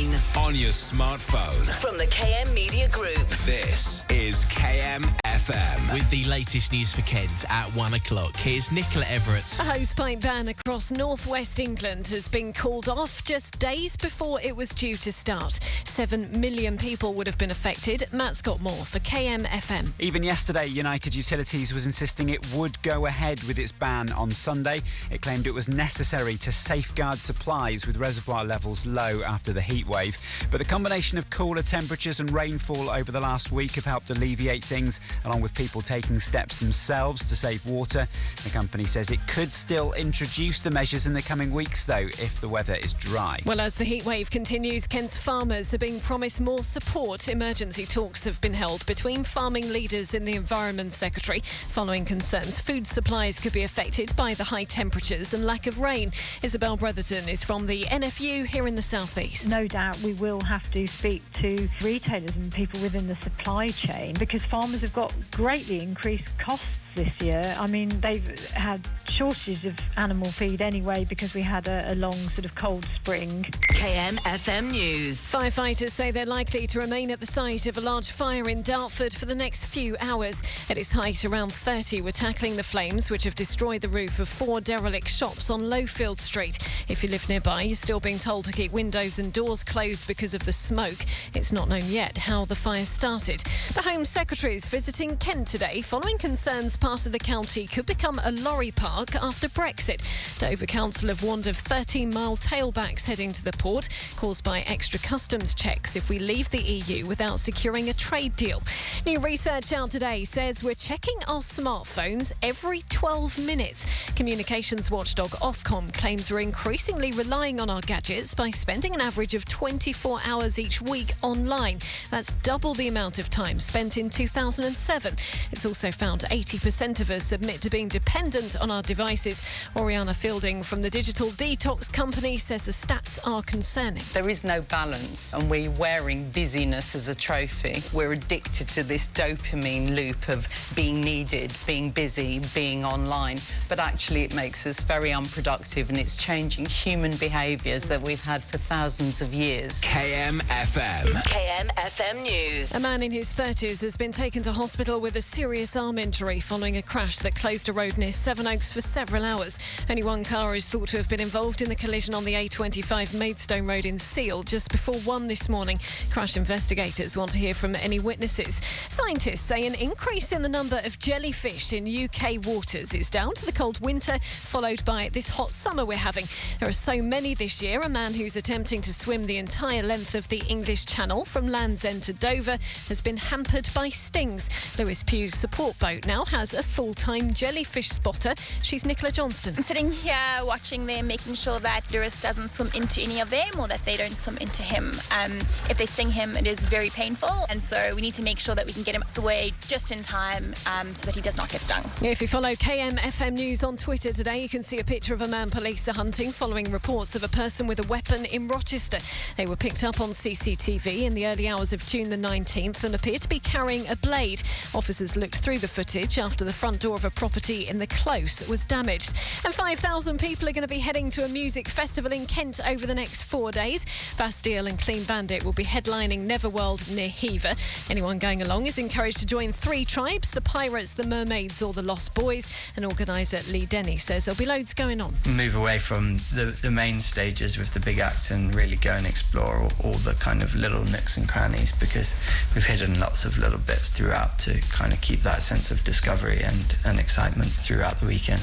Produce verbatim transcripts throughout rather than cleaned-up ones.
nine. On your smartphone. From the K M Media Group. This is K M F M. With the latest news for Kent at one o'clock, here's Nicola Everett. A hosepipe ban across northwest England has been called off just days before it was due to start. Seven million people would have been affected. Matt's got more for K M F M. Even yesterday, United Utilities was insisting it would go ahead with its ban on Sunday. It claimed it was necessary to safeguard supplies with reservoir levels low after the heat wave. But the combination of cooler temperatures and rainfall over the last week have helped alleviate things, along with people taking steps themselves to save water. The company says it could still introduce the measures in the coming weeks, though, if the weather is dry. Well, as the heat wave continues, Kent's farmers are being promised more support. Emergency talks have been held between farming leaders and the Environment Secretary, following concerns food supplies could be affected by the high temperatures and lack of rain. Isabel Brotherton is from the N F U here in the southeast. No doubt we will have to speak to retailers and people within the supply chain, because farmers have got greatly increased costs this year. I mean, they've had shortages of animal feed anyway because we had a, a long sort of cold spring. K M F M News. Firefighters say they're likely to remain at the site of a large fire in Dartford for the next few hours. At its height, around thirty were tackling the flames, which have destroyed the roof of four derelict shops on Lowfield Street. If you live nearby, you're still being told to keep windows and doors closed because of the smoke. It's not known yet how the fire started. The Home Secretary is visiting Kent today, following concerns part of the county could become a lorry park after Brexit. Dover Council have warned of thirteen-mile tailbacks heading to the port, caused by extra customs checks if we leave the E U without securing a trade deal. New research out today says we're checking our smartphones every twelve minutes. Communications watchdog Ofcom claims we're increasingly relying on our gadgets by spending an average of twenty-four hours each week online. That's double the amount of time spent in two thousand seven. It's also found eighty percent of us admit to being dependent on our devices. Oriana Fielding from the digital detox company says the stats are concerning. There is no balance, and we're wearing busyness as a trophy. We're addicted to this dopamine loop of being needed, being busy, being online. But actually it makes us very unproductive, and it's changing human behaviours that we've had for thousands of years. K M F M. K M F M News. A man in his thirties has been taken to hospital with a serious arm injury following a crash that closed a road near Sevenoaks for several hours. Only one car is thought to have been involved in the collision on the A twenty-five Maidstone Road in Seal just before one this morning. Crash investigators want to hear from any witnesses. Scientists say an increase in the number of jellyfish in U K waters is down to the cold winter, followed by this hot summer we're having. There are so many this year. A man who's attempting to swim the entire length of the English Channel from Land's End to Dover has been hampered by stings. Lewis Pugh's support boat now has a full-time jellyfish spotter. She's Nicola Johnston. I'm sitting here watching them, making sure that Lewis doesn't swim into any of them or that they don't swim into him. Um, if they sting him, it is very painful, and so we need to make sure that we can get him away just in time um, so that he does not get stung. If you follow K M F M News on Twitter today, you can see a picture of a man police are hunting following reports of a person with a weapon in Rochester. They were picked up on C C T V in the early hours of June the nineteenth and appear to be carrying a blade. Officers looked through the footage after the front door of a property in the Close was damaged. And five thousand people are going to be heading to a music festival in Kent over the next four days. Bastille and Clean Bandit will be headlining Neverworld near Hever. Anyone going along is encouraged to join three tribes: the Pirates, the Mermaids or the Lost Boys. And organiser Lee Denny says there'll be loads going on. Move away from the, the main stages with the big acts and really go and explore all, all the kind of little nooks and crannies, because we've hidden lots of little bits throughout to kind of keep that sense of discovery and, and excitement throughout the weekend.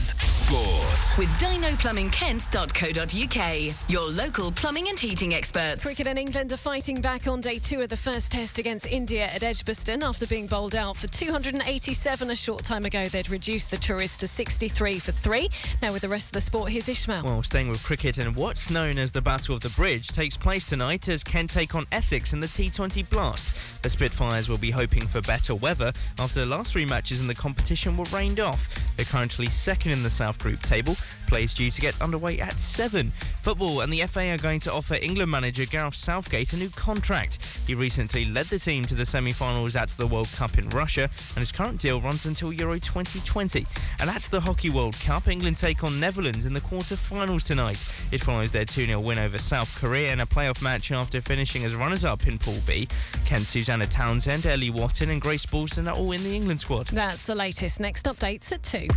Sport. With dino plumbing kent dot co dot uk, your local plumbing and heating experts. Cricket and England are fighting back on day two of the first test against India at Edgbaston after being bowled out for two hundred eighty-seven a short time ago. They'd reduced the tourists to sixty-three for three. Now with the rest of the sport, here's Ishmael. Well, staying with cricket, and what's known as the Battle of the Bridge takes place tonight as Kent take on Essex in the T twenty Blast. The Spitfires will be hoping for better weather after the last three matches in the competition competition were rained off. They're currently second in the South Group table. Play is due to get underway at seven. Football and the F A are going to offer England manager Gareth Southgate a new contract. He recently led the team to the semi-finals at the World Cup in Russia, and his current deal runs until Euro twenty twenty. And at the Hockey World Cup, England take on Netherlands in the quarter-finals tonight. It follows their two nil win over South Korea in a playoff match after finishing as runners-up in Pool B. Kent Susanna Townsend, Ellie Watton and Grace Balston are all in the England squad. That's the latest. Next updates at two.